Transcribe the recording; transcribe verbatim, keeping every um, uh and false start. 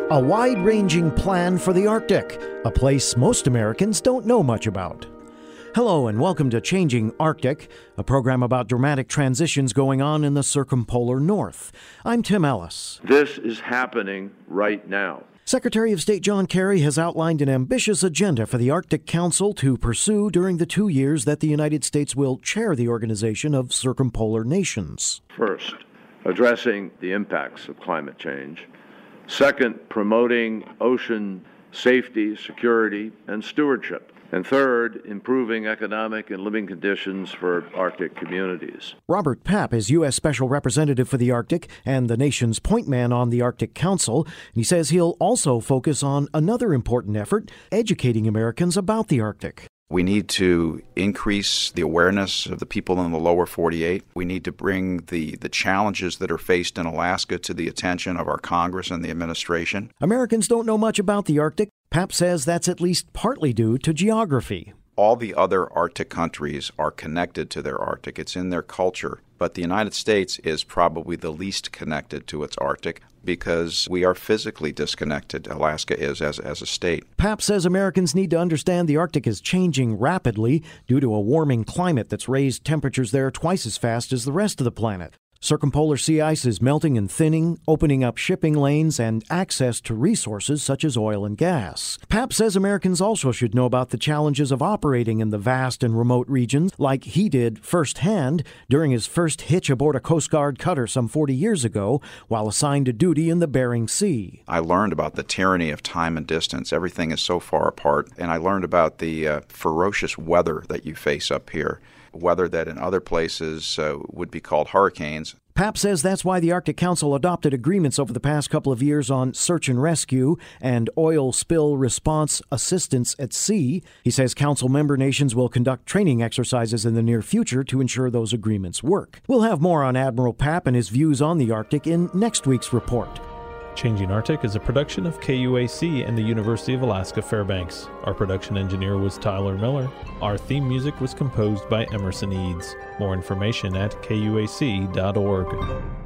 A wide-ranging plan for the Arctic, a place most Americans don't know much about. Hello and welcome to Changing Arctic, a program about dramatic transitions going on in the circumpolar north. I'm Tim Ellis. This is happening right now. Secretary of State John Kerry has outlined an ambitious agenda for the Arctic Council to pursue during the two years that the United States will chair the Organization of Circumpolar Nations. First, addressing the impacts of climate change. Second, promoting ocean safety, security, and stewardship. And third, improving economic and living conditions for Arctic communities. Robert Papp is U S Special Representative for the Arctic and the nation's point man on the Arctic Council. He says he'll also focus on another important effort, educating Americans about the Arctic. We need to increase the awareness of the people in the lower forty-eight. We need to bring the, the challenges that are faced in Alaska to the attention of our Congress and the administration. Americans don't know much about the Arctic. Papp says that's at least partly due to geography. All the other Arctic countries are connected to their Arctic. It's in their culture. But the United States is probably the least connected to its Arctic because we are physically disconnected. Alaska is as, as a state. Papp says Americans need to understand the Arctic is changing rapidly due to a warming climate that's raised temperatures there twice as fast as the rest of the planet. Circumpolar sea ice is melting and thinning, opening up shipping lanes and access to resources such as oil and gas. Papp says Americans also should know about the challenges of operating in the vast and remote regions, like he did firsthand during his first hitch aboard a Coast Guard cutter some forty years ago while assigned to duty in the Bering Sea. I learned about the tyranny of time and distance. Everything is so far apart. And I learned about the uh, ferocious weather that you face up here. Weather that in other places uh, would be called hurricanes. Papp says that's why the Arctic Council adopted agreements over the past couple of years on search and rescue and oil spill response assistance at sea. He says Council member nations will conduct training exercises in the near future to ensure those agreements work. We'll have more on Admiral Papp and his views on the Arctic in next week's report. Changing Arctic is a production of K U A C and the University of Alaska Fairbanks. Our production engineer was Tyler Miller. Our theme music was composed by Emerson Eads. More information at K U A C dot org.